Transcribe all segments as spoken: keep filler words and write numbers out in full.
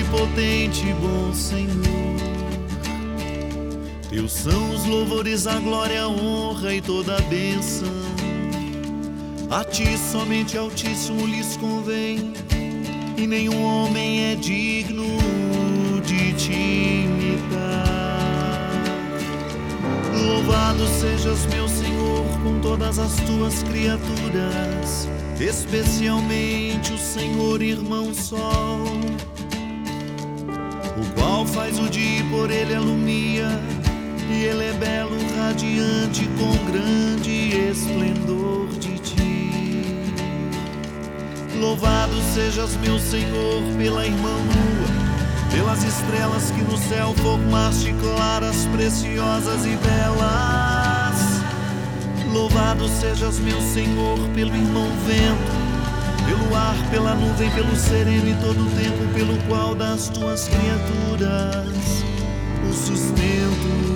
onipotente e bom Senhor. Teus são os louvores, a glória, a honra e toda a bênção. A ti somente Altíssimo lhes convém, e nenhum homem é digno de te imitar. Louvado sejas, meu Senhor, com todas as tuas criaturas, especialmente o Senhor irmão Sol, o qual faz o dia e por ele alumia, e ele é belo, radiante, com grande esplendor de ti. Louvado sejas, meu Senhor, pela irmã lua, pelas estrelas que no céu formaste, claras, preciosas e belas. Louvado sejas, meu Senhor, pelo irmão vento, pelo ar, pela nuvem, pelo sereno e todo o tempo, pelo qual das tuas criaturas o sustento.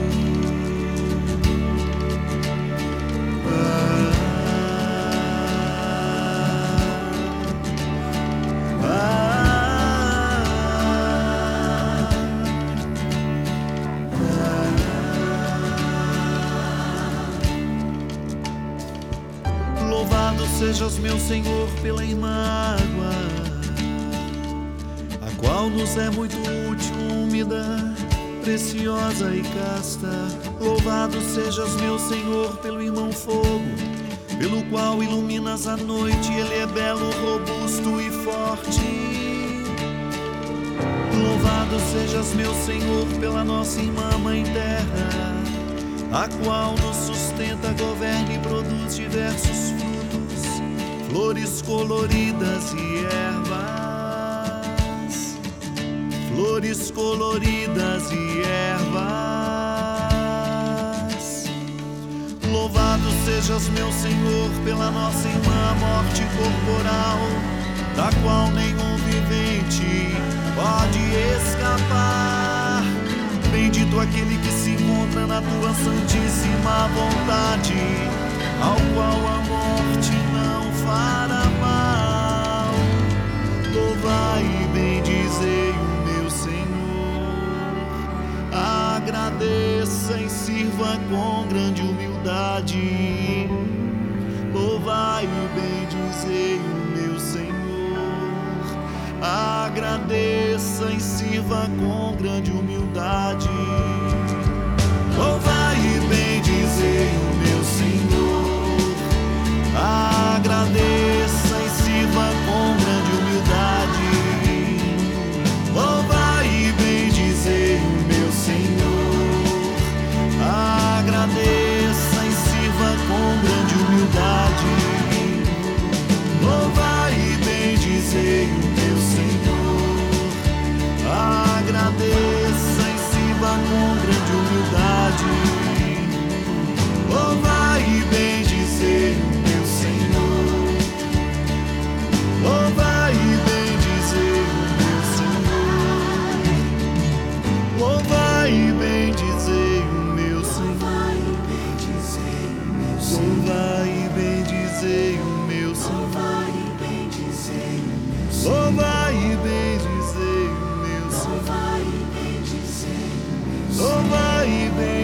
Louvado sejas, meu Senhor, pela irmã água, a qual nos é muito útil, úmida, preciosa e casta. Louvado sejas, meu Senhor, pelo irmão fogo, pelo qual iluminas a noite, ele é belo, robusto e forte. Louvado sejas, meu Senhor, pela nossa irmã mãe terra, a qual nos sustenta, governa e produz diversos frutos, flores coloridas e ervas, flores coloridas e ervas. Louvado sejas, meu Senhor, pela nossa irmã morte corporal, da qual nenhum vivente pode escapar. Bendito aquele que se encontra na tua santíssima vontade, ao qual a morte não fará mal. Louvai e bendizei o meu Senhor, agradeça e sirva com grande humildade. Louvai e bendizei o meu Senhor, agradeça e sirva com grande humildade. Louvai e bendizei o meu Senhor, agradeça e sirva com grande humildade. Louvai e bendizei o meu Senhor, agradeça e sirva com grande humildade. Louvai e bendizei o meu Senhor, agradeça e sirva com grande humildade. Louvai e bendizei o meu Senhor, louvai e bendizei o meu Senhor, louvai e bendizei o meu Senhor, louvai e bendizei o meu Senhor, louvai e bendizei o meu Senhor, louvai e bendizei.